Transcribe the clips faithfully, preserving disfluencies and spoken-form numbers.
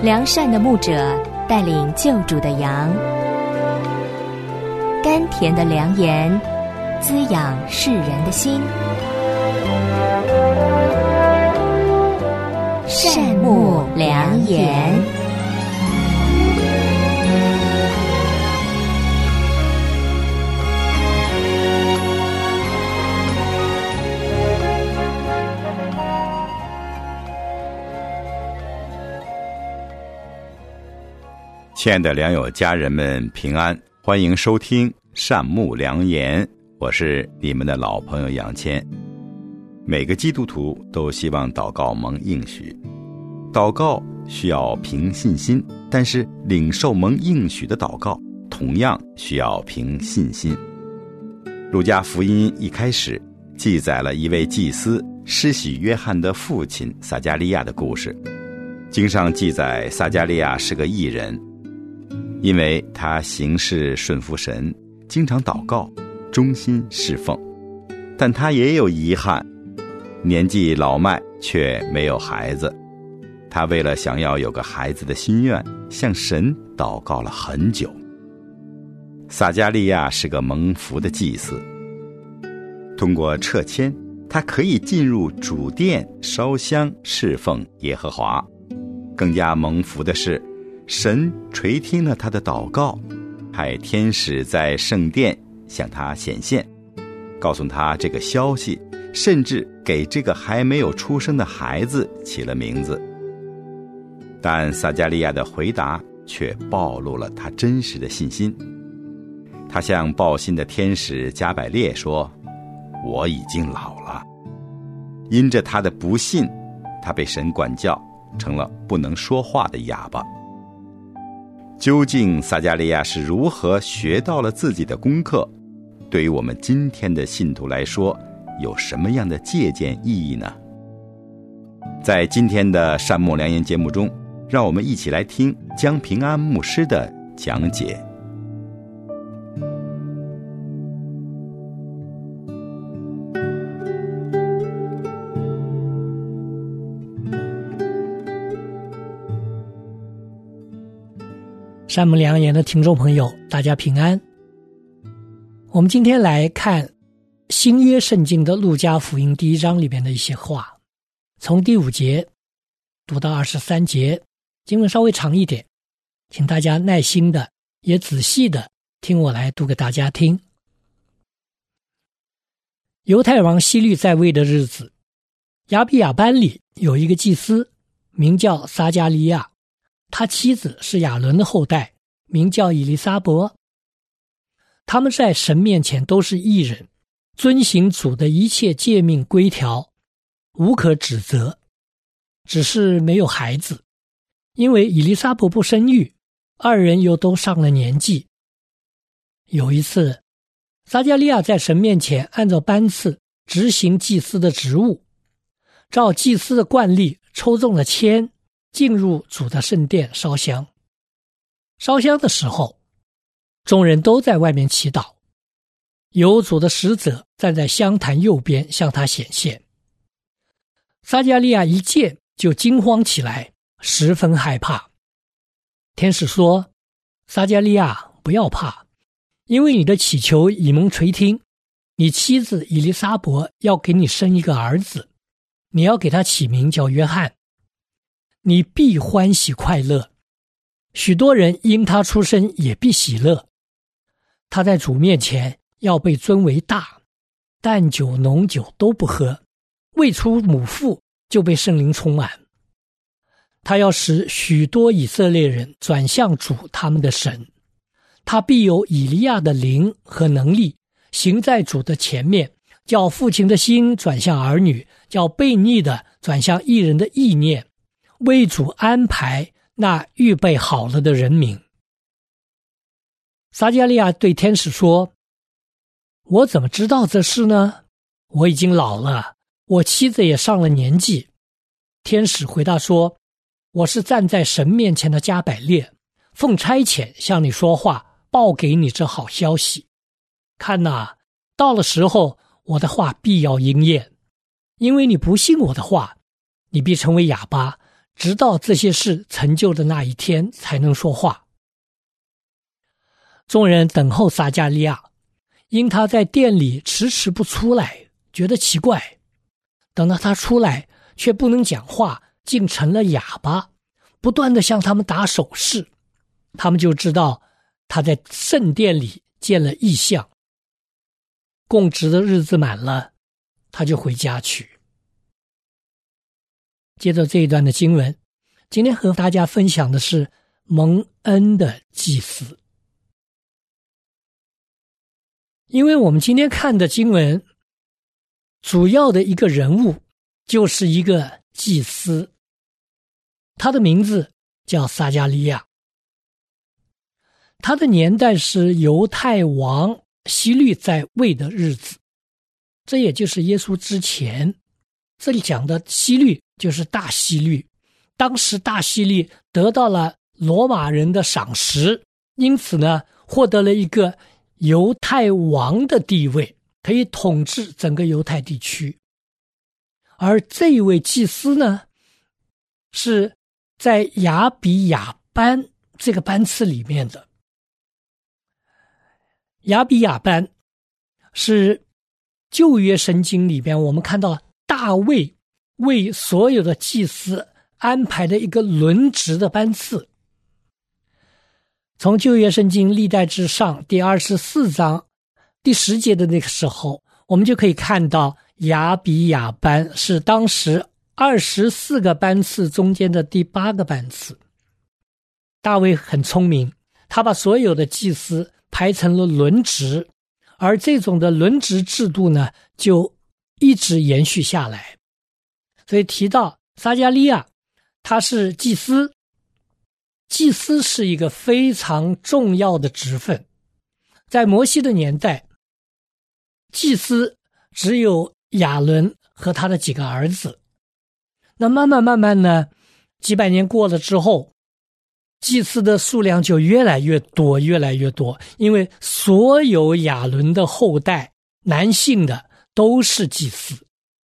良善的牧者带领救主的羊，甘甜的良言滋养世人的心。善牧良言。 亲爱的良友家人们平安，欢迎收听善牧良言，我是你们的老朋友杨谦。每个基督徒都希望祷告蒙应许，祷告需要凭信心，但是领受蒙应许的祷告同样需要凭信心。路加福音一开始记载了一位祭司施洗约翰的父亲撒迦利亚的故事。经上记载撒迦利亚是个义人，因为他行事顺服神，经常祷告，忠心侍奉。但他也有遗憾，年纪老迈却没有孩子。他为了想要有个孩子的心愿，向神祷告了很久。撒迦利亚是个蒙福的祭司，通过撤签，他可以进入主殿烧香侍奉耶和华。更加蒙福的是，神垂听了他的祷告，派天使在圣殿向他显现，告诉他这个消息，甚至给这个还没有出生的孩子起了名字。但撒迦利亚的回答却暴露了他真实的信心。他向报信的天使加百列说，我已经老了。因着他的不信，他被神管教，成了不能说话的哑巴。究竟撒迦利亚是如何学到了自己的功课？对于我们今天的信徒来说，有什么样的借鉴意义呢？在今天的善牧良言节目中，让我们一起来听江平安牧师的讲解。 善牧良言的听众朋友，大家平安。我们今天来看新约圣经的路加福音第一章里面的一些话，从第五节读到二十三节，经文稍微长一点，请大家耐心的也仔细的听我来读给大家听。犹太王希律在位的日子，亚比亚班里有一个祭司，名叫撒迦利亚，他妻子是亚伦的后代，名叫以利撒伯。他们在神面前都是义人，遵行主的一切诫命规条，无可指责，只是没有孩子，因为以利撒伯不生育，二人又都上了年纪。有一次，撒迦利亚在神面前按照班次执行祭司的职务，照祭司的惯例抽中了签，进入主的圣殿烧香。烧香的时候，众人都在外面祈祷，有主的使者站在香坛右边向他显现。撒迦利亚一见就惊慌起来，十分害怕。天使说，撒迦利亚，不要怕，因为你的祈求已蒙垂听，你妻子以利撒伯要给你生一个儿子，你要给他起名叫约翰，你必欢喜快乐，许多人因他出生也必喜乐。他在主面前要被尊为大，淡酒浓酒都不喝，未出母腹就被圣灵充满。他要使许多以色列人转向主他们的神，他必有以利亚的灵和能力，行在主的前面，叫父亲的心转向儿女，叫悖逆的转向义人的意念，为主安排那预备好了的人民。撒迦利亚对天使说，我怎么知道这事呢？我已经老了，我妻子也上了年纪。天使回答说，我是站在神面前的加百列，奉差遣向你说话，报给你这好消息。看哪，到了时候，我的话必要应验，因为你不信我的话，你必成为哑巴， 直到这些事成就的那一天才能说话。众人等候撒迦利亚，因他在殿里迟迟不出来，觉得奇怪。等到他出来，却不能讲话，竟成了哑巴，不断地向他们打手势。他们就知道他在圣殿里见了异象。供职的日子满了，他就回家去。接着这一段的经文，今天和大家分享的是蒙恩的祭司。因为我们今天看的经文主要的一个人物就是一个祭司，他的名字叫撒迦利亚。他的年代是犹太王希律在位的日子，这也就是耶稣之前。这里讲的希律就是大希律，当时大希律得到了罗马人的赏识，因此呢获得了一个犹太王的地位，可以统治整个犹太地区。而这一位祭司呢，是在亚比亚班这个班次里面的。亚比亚班是旧约圣经里边我们看到大卫为所有的祭司安排的一个轮值的班次。从旧约圣经历代志上第二十四章第十节的那个时候，我们就可以看到亚比亚班是当时二十四个班次中间的第八个班次。大卫很聪明，他把所有的祭司排成了轮值，而这种的轮值制度呢就一直延续下来。所以提到撒迦利亚，他是祭司。祭司是一个非常重要的职分，在摩西的年代，祭司只有亚伦和他的几个儿子。那慢慢慢慢呢，几百年过了之后，祭司的数量就越来越多越来越多，因为所有亚伦的后代男性的都是祭司。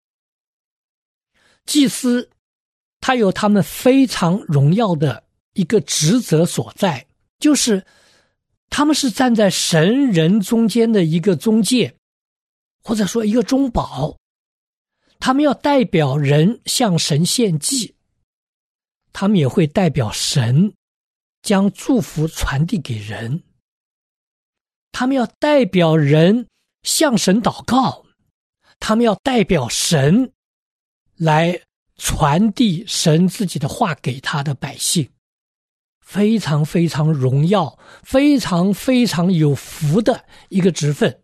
祭司他有他们非常荣耀的一个职责所在，就是他们是站在神人中间的一个中介，或者说一个中保。他们要代表人向神献祭，他们也会代表神将祝福传递给人。他们要代表人向神祷告，他们要代表神来传递神自己的话给他的百姓。非常非常荣耀，非常非常有福的一个职分。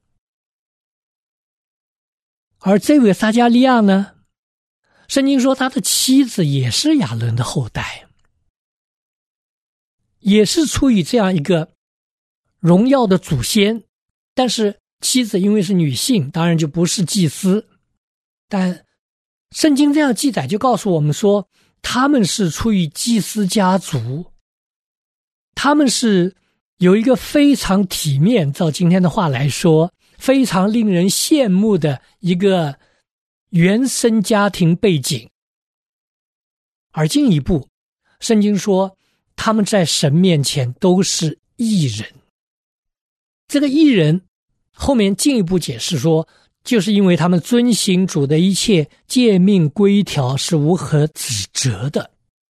而这位撒迦利亚呢，圣经说他的妻子也是亚伦的后代，也是出于这样一个荣耀的祖先，但是妻子因为是女性，当然就不是祭司。但圣经这样记载就告诉我们说，他们是出于祭司家族，他们是有一个非常体面，照今天的话来说，非常令人羡慕的一个原生家庭背景。而进一步，圣经说他们在神面前都是义人。这个义人后面进一步解释说，就是因为他们遵行主的一切诫命规条是无可指责的，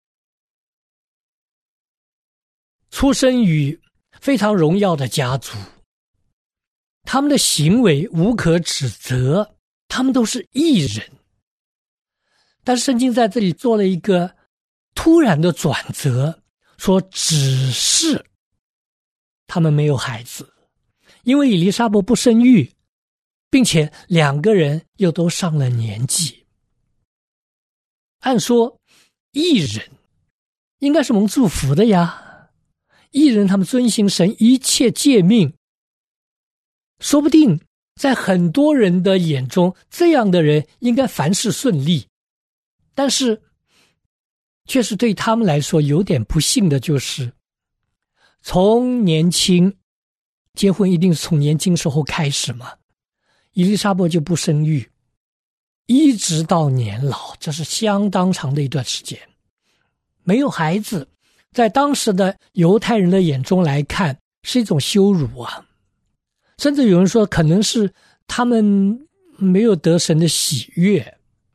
出生于非常荣耀的家族，他们的行为无可指责，他们都是义人。但圣经在这里做了一个突然的转折，说只是他们没有孩子，因为以利沙伯不生育，并且两个人又都上了年纪。按说义人应该是蒙祝福的呀，义人他们遵行神一切诫命，说不定在很多人的眼中，这样的人应该凡事顺利。但是却是对他们来说有点不幸的，就是从年轻，结婚一定是从年轻时候开始嘛，以利沙伯就不生育，一直到年老，这是相当长的一段时间。 没有孩子，在当时的犹太人的眼中来看是一种羞辱啊，甚至有人说可能是他们没有得神的喜悦。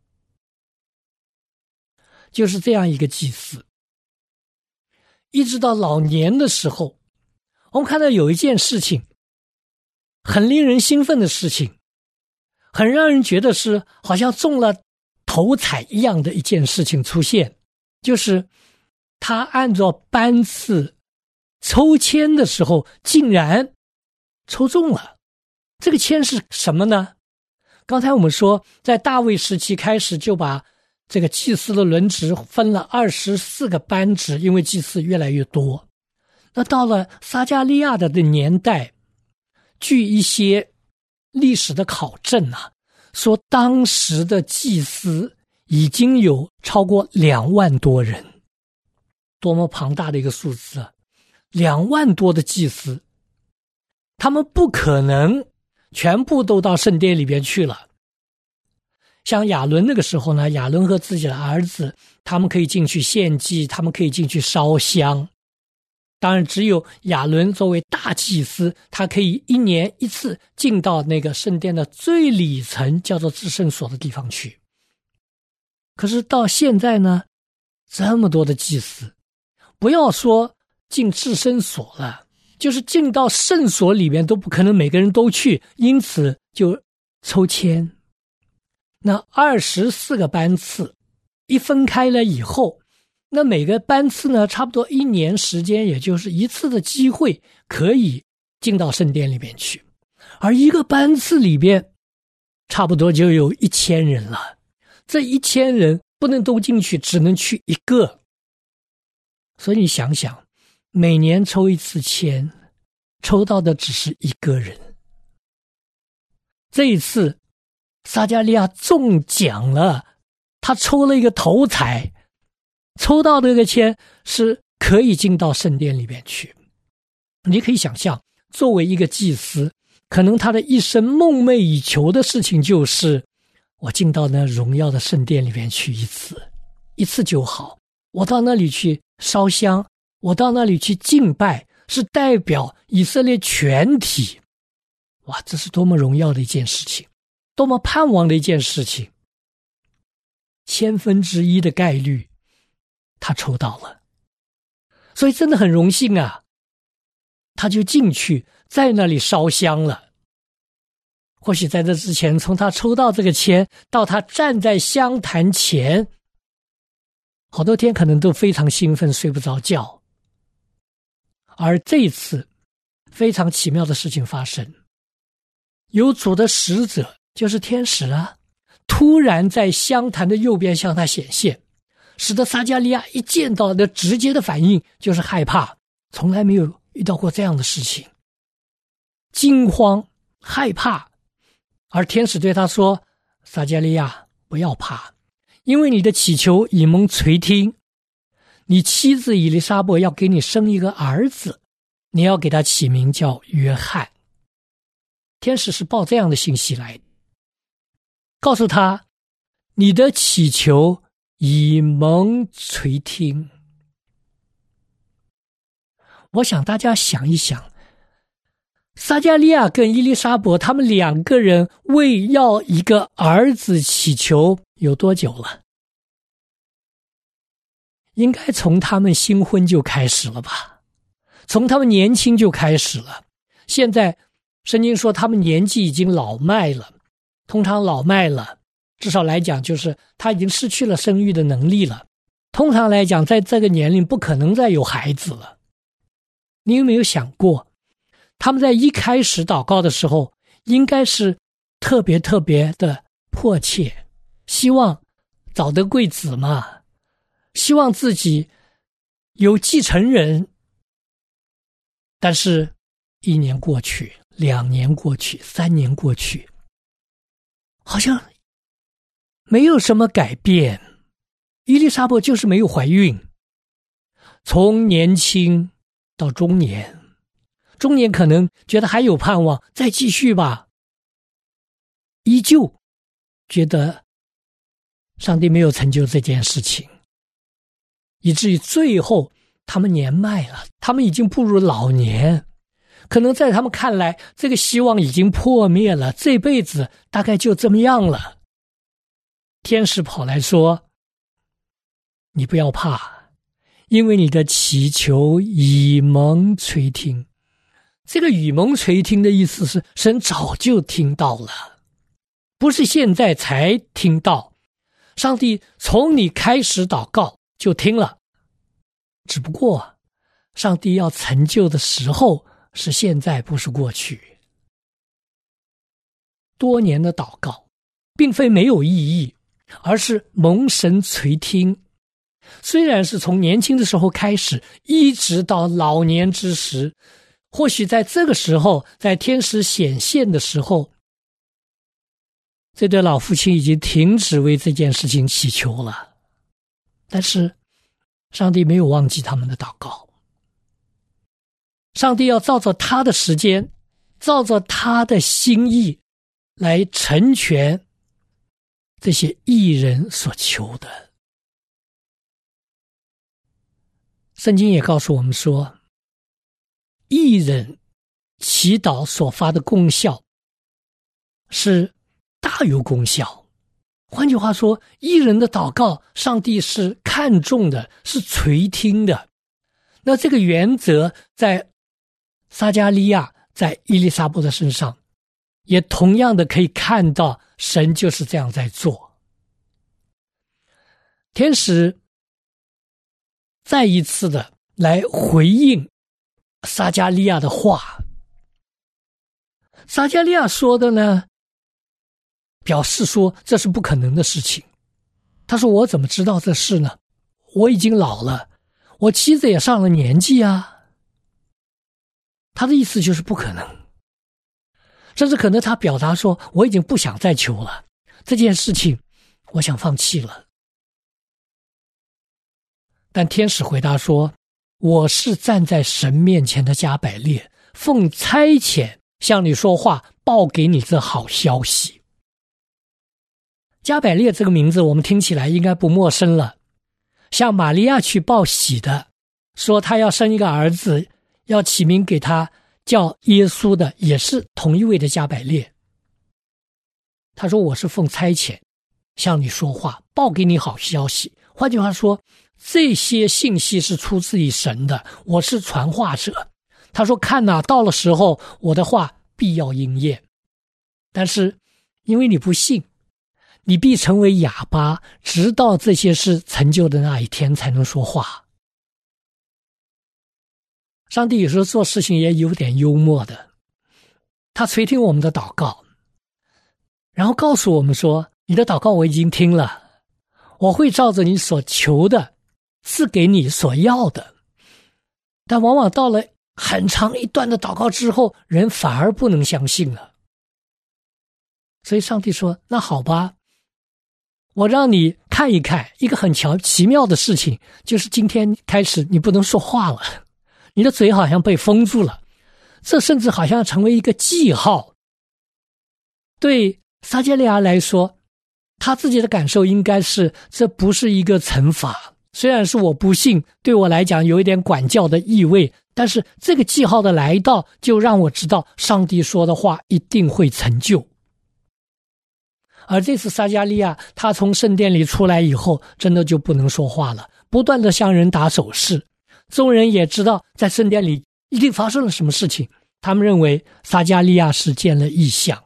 就是这样一个祭司，一直到老年的时候，我们看到有一件事情很令人兴奋的事情，很让人觉得是好像中了头彩一样的一件事情出现，就是他按照班次抽签的时候竟然抽中了。这个签是什么呢？刚才我们说在大卫时期开始就把这个祭司的轮值分了二十四个班值，因为祭司越来越多。那到了撒迦利亚的年代，据一些历史的考证啊，说当时的祭司已经有超过两万多人，多么庞大的一个数字啊！两万多的祭司，他们不可能全部都到圣殿里边去了。像亚伦那个时候呢，亚伦和自己的儿子，他们可以进去献祭，他们可以进去烧香。当然只有亚伦作为大祭司，他可以一年一次进到那个圣殿的最里层，叫做至圣所的地方去。可是到现在呢，这么多的祭司，不要说进至圣所了，就是进到圣所里面都不可能每个人都去，因此就抽签。那二十四个班次一分开了以后，那每个班次呢，差不多一年时间，也就是一次的机会可以进到圣殿里面去。而一个班次里边差不多就有一千人了，这一千人不能都进去，只能去一个。所以你想想，每年抽一次签，抽到的只是一个人。这一次撒迦利亚中奖了，他抽了一个头彩，抽到的这个签是可以进到圣殿里面去。你可以想象，作为一个祭司，可能他的一生梦寐以求的事情就是我进到那荣耀的圣殿里面去一次，一次就好，我到那里去烧香，我到那里去敬拜，是代表以色列全体。哇，这是多么荣耀的一件事情，多么盼望的一件事情。千分之一的概率他抽到了，所以真的很荣幸啊，他就进去在那里烧香了。或许在这之前，从他抽到这个签到他站在香坛前，好多天可能都非常兴奋，睡不着觉。而这一次非常奇妙的事情发生，有主的使者，就是天使啊，突然在香坛的右边向他显现，使得撒迦利亚一见到的直接的反应就是害怕，从来没有遇到过这样的事情，惊慌害怕。而天使对他说，撒迦利亚不要怕，因为你的祈求已蒙垂听，你妻子以利沙伯要给你生一个儿子，你要给他起名叫约翰。天使是报这样的信息来，告诉他你的祈求已蒙垂听。我想大家想一想，撒迦利亚跟伊丽莎伯他们两个人为要一个儿子祈求有多久了？应该从他们新婚就开始了吧，从他们年轻就开始了。现在圣经说他们年纪已经老迈了，通常老迈了，至少来讲就是他已经失去了生育的能力了，通常来讲在这个年龄不可能再有孩子了。你有没有想过，他们在一开始祷告的时候应该是特别特别的迫切，希望早得贵子嘛，希望自己有继承人。但是一年过去，两年过去，三年过去，好像没有什么改变。伊丽莎白就是没有怀孕，从年轻到中年，中年可能觉得还有盼望，再继续吧，依旧觉得上帝没有成就这件事情。 以至于最后他们年迈了，他们已经步入老年，可能在他们看来，这个希望已经破灭了，这辈子大概就这么样了。天使跑来说，你不要怕，因为你的祈求已蒙垂听。这个已蒙垂听的意思是，神早就听到了，不是现在才听到。上帝从你开始祷告就听了，只不过上帝要成就的时候是现在，不是过去。多年的祷告并非没有意义，而是蒙神垂听。虽然是从年轻的时候开始，一直到老年之时，或许在这个时候，在天使显现的时候，这对老父亲已经停止为这件事情祈求了，但是上帝没有忘记他们的祷告。上帝要照着他的时间，照着他的心意来成全这些义人所求的。圣经也告诉我们说，义人祈祷所发的功效是大有功效。换句话说，义人的祷告上帝是看重的，是垂听的。那这个原则在撒迦利亚在伊丽莎白的身上也同样的可以看到，神就是这样在做。天使再一次的来回应撒迦利亚的话。撒迦利亚说的呢，表示说这是不可能的事情。他说，我怎么知道这事呢？我已经老了，我妻子也上了年纪啊。他的意思就是不可能，甚至可能他表达说，我已经不想再求了，这件事情我想放弃了。但天使回答说，我是站在神面前的加百列，奉差遣向你说话，报给你这好消息。加百列这个名字我们听起来应该不陌生了，向玛利亚去报喜的，说他要生一个儿子，要起名给他叫耶稣的，也是同一位的加百列。他说，我是奉差遣向你说话，报给你好消息。换句话说，这些信息是出自于神的，我是传话者。他说，看哪，到了时候，我的话必要应验。但是因为你不信，你必成为哑巴，直到这些事成就的那一天才能说话。上帝有时候做事情也有点幽默的，他垂听我们的祷告，然后告诉我们说，你的祷告我已经听了，我会照着你所求的赐给你所要的。但往往到了很长一段的祷告之后，人反而不能相信了。所以上帝说，那好吧，我让你看一看一个很奇妙的事情，就是今天开始你不能说话了，你的嘴好像被封住了，这甚至好像成为一个记号。对撒迦利亚来说，他自己的感受应该是，这不是一个惩罚，虽然是我不信，对我来讲有一点管教的意味，但是这个记号的来到，就让我知道上帝说的话一定会成就。而这次撒迦利亚他从圣殿里出来以后，真的就不能说话了，不断的向人打手势。众人也知道在圣殿里一定发生了什么事情，他们认为撒迦利亚是见了异象。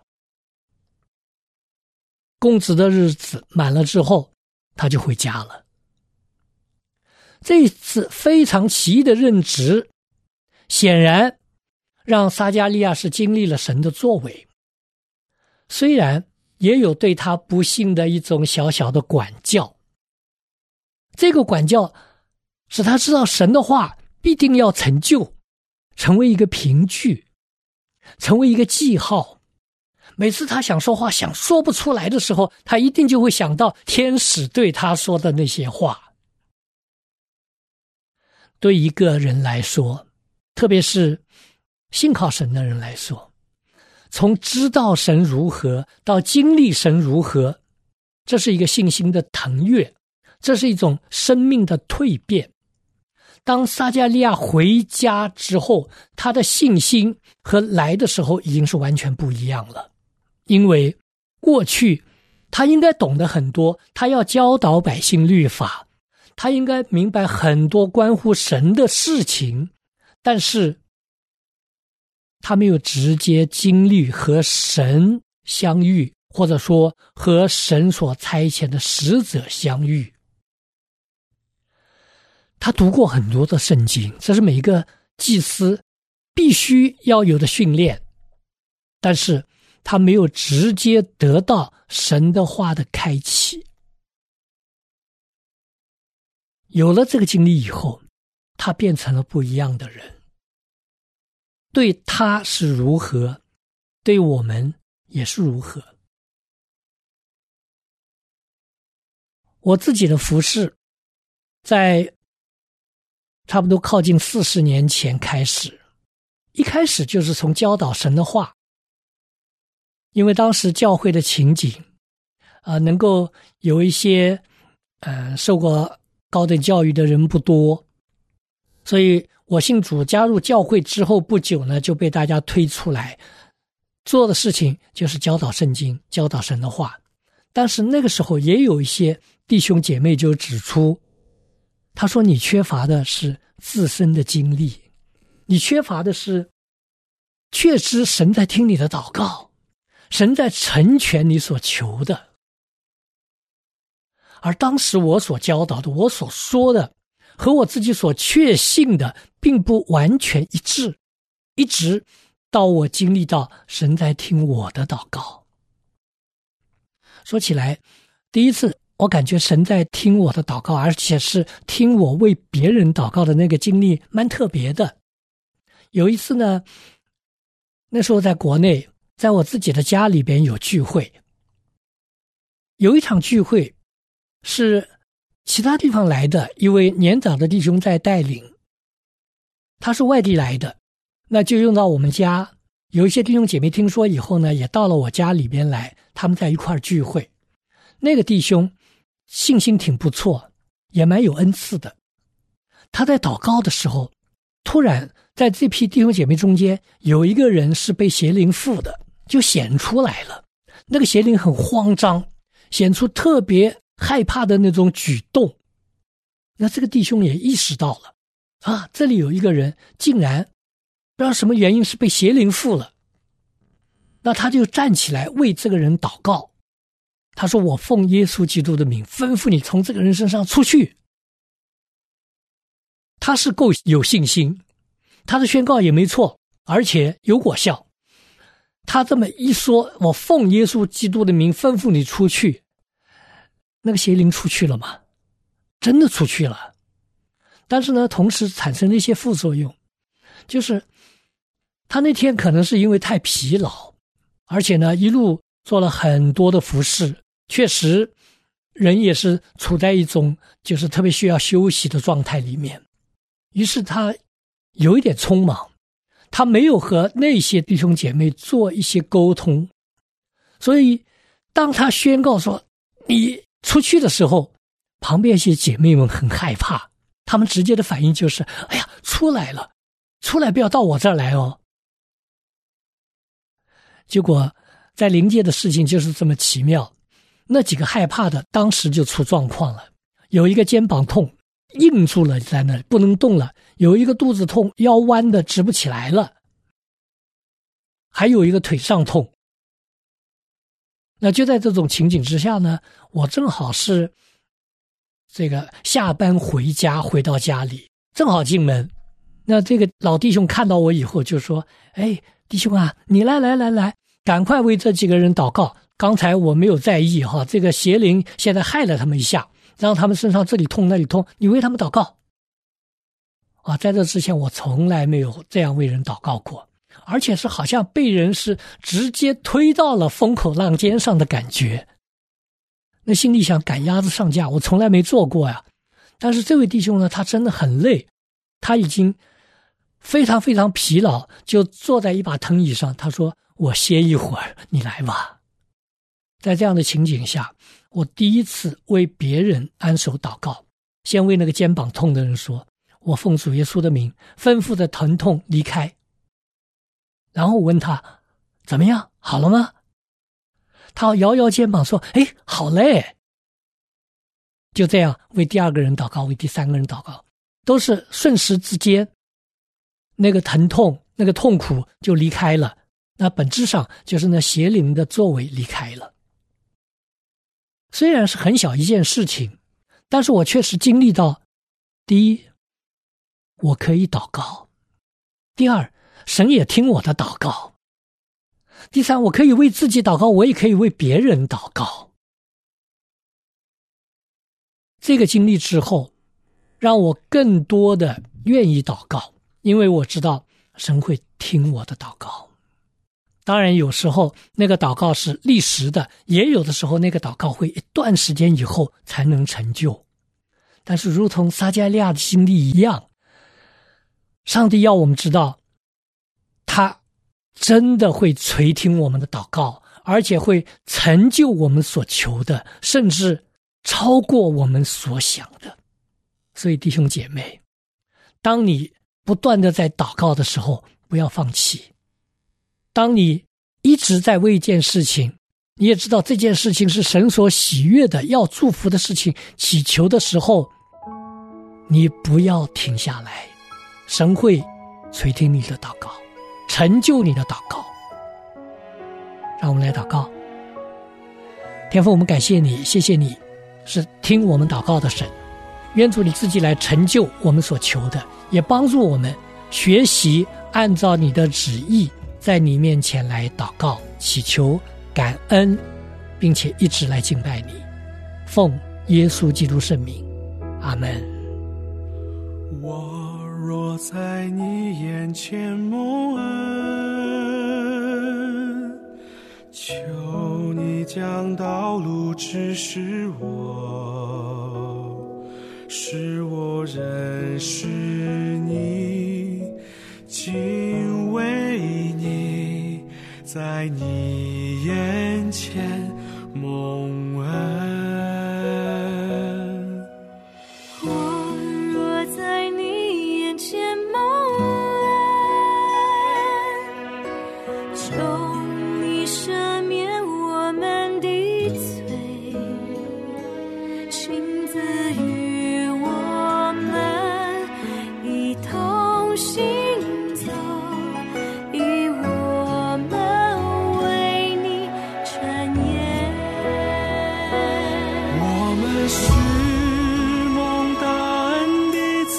公职的日子满了之后，他就回家了。这次非常奇异的任职，显然让撒迦利亚是经历了神的作为，虽然也有对他不幸的一种小小的管教。这个管教使他知道神的话必定要成就，成为一个凭据，成为一个记号。每次他想说话想说不出来的时候，他一定就会想到天使对他说的那些话。对一个人来说，特别是信靠神的人来说，从知道神如何到经历神如何，这是一个信心的腾跃， 这是一种生命的蜕变。当撒迦利亚回家之后，他的信心和来的时候已经是完全不一样了。因为过去他应该懂得很多，他要教导百姓律法，他应该明白很多关乎神的事情，但是他没有直接经历和神相遇，或者说和神所差遣的使者相遇。他读过很多的圣经，这是每一个祭司必须要有的训练，但是他没有直接得到神的话的开启。有了这个经历以后，他变成了不一样的人。对他是如何，对我们也是如何。我自己的服事在差不多靠近四十年前开始，一开始就是从教导神的话。因为当时教会的情景，啊、呃，能够有一些，呃，受过高等教育的人不多，所以我信主加入教会之后不久呢，就被大家推出来，做的事情就是教导圣经，教导神的话。但是那个时候也有一些弟兄姐妹就指出，他说你缺乏的是自身的经历，你缺乏的是确知神在听你的祷告，神在成全你所求的。而当时我所教导的，我所说的和我自己所确信的并不完全一致，一直到我经历到神在听我的祷告。说起来，第一次我感觉神在听我的祷告，而且是听我为别人祷告的那个经历蛮特别的。有一次呢，那时候在国内，在我自己的家里边有聚会，有一场聚会是其他地方来的一位年长的弟兄在带领，他是外地来的，那就用到我们家。有一些弟兄姐妹听说以后呢，也到了我家里边来，他们在一块儿聚会。那个弟兄信心挺不错，也蛮有恩赐的。他在祷告的时候，突然在这批弟兄姐妹中间有一个人是被邪灵附的，就显出来了。那个邪灵很慌张，显出特别害怕的那种举动。那这个弟兄也意识到了，啊，这里有一个人竟然不知道什么原因是被邪灵附了。那他就站起来为这个人祷告，他说，我奉耶稣基督的名吩咐你从这个人身上出去。他是够有信心，他的宣告也没错，而且有果效。他这么一说，我奉耶稣基督的名吩咐你出去，那个邪灵出去了吗？真的出去了。但是呢，同时产生了一些副作用，就是他那天可能是因为太疲劳，而且呢一路做了很多的服事，确实人也是处在一种就是特别需要休息的状态里面。于是他有一点匆忙，他没有和那些弟兄姐妹做一些沟通，所以当他宣告说你出去的时候，旁边一些姐妹们很害怕，他们直接的反应就是哎呀，出来了，出来不要到我这儿来哦。结果在灵界的事情就是这么奇妙，那几个害怕的当时就出状况了，有一个肩膀痛硬住了在那里不能动了，有一个肚子痛腰弯的直不起来了，还有一个腿上痛。那就在这种情景之下呢，我正好是这个下班回家，回到家里正好进门，那这个老弟兄看到我以后就说，哎，弟兄啊，你来来来来，赶快为这几个人祷告，刚才我没有在意哈，这个邪灵现在害了他们一下，让他们身上这里痛那里痛，你为他们祷告啊！在这之前我从来没有这样为人祷告过，而且是好像被人是直接推到了风口浪尖上的感觉。那心里想赶鸭子上架，我从来没做过呀。但是这位弟兄呢，他真的很累，他已经非常非常疲劳，就坐在一把藤椅上，他说，我歇一会儿，你来吧。在这样的情景下， 我第一次为别人按手祷告，先为那个肩膀痛的人说，我奉主耶稣的名吩咐的疼痛离开。然后我问他怎么样，好了吗？他摇摇肩膀说，诶，好嘞。就这样为第二个人祷告，为第三个人祷告，都是瞬时之间，那个疼痛那个痛苦就离开了，那本质上就是那邪灵的作为离开了。虽然是很小一件事情，但是我确实经历到，第一，我可以祷告；第二，神也听我的祷告；第三，我可以为自己祷告，我也可以为别人祷告。这个经历之后，让我更多的愿意祷告，因为我知道神会听我的祷告。当然有时候那个祷告是立时的，也有的时候那个祷告会一段时间以后才能成就。但是如同撒迦利亚的经历一样，上帝要我们知道，他真的会垂听我们的祷告，而且会成就我们所求的，甚至超过我们所想的。所以弟兄姐妹，当你不断的在祷告的时候，不要放弃。当你一直在为一件事情，你也知道这件事情是神所喜悦的，要祝福的事情，祈求的时候，你不要停下来，神会垂听你的祷告，成就你的祷告。让我们来祷告。天父，我们感谢你，谢谢你是听我们祷告的神，愿主你自己来成就我们所求的，也帮助我们学习按照你的旨意在你面前来祷告祈求感恩，并且一直来敬拜你。奉耶稣基督圣名，阿们。 我若在你眼前蒙恩，求你将道路指示我，使我认识你，敬畏你，在你眼前蒙恩。 我若在你眼前蒙恩，求你赦免我们的罪，亲自与我们一同行走，以我们为你传言。 我们是蒙大恩的子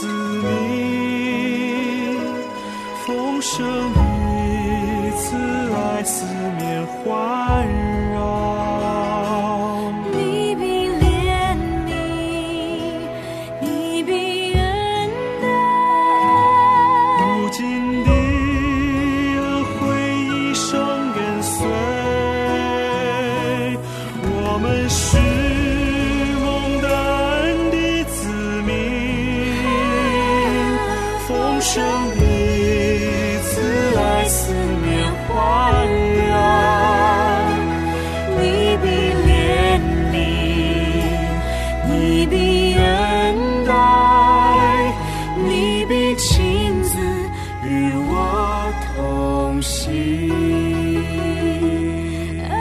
民，丰盛的慈爱四面环绕。 你必怜悯，你必恩待， 无尽的恩惠一生跟随，我们是蒙大恩的子民，丰盛的慈爱四面环绕。 你必怜悯，你必恩待，你必亲自与我同行。啊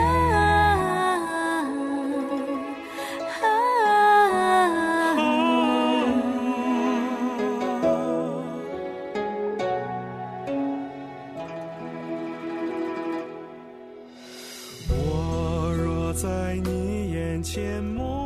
啊我若在你眼前蒙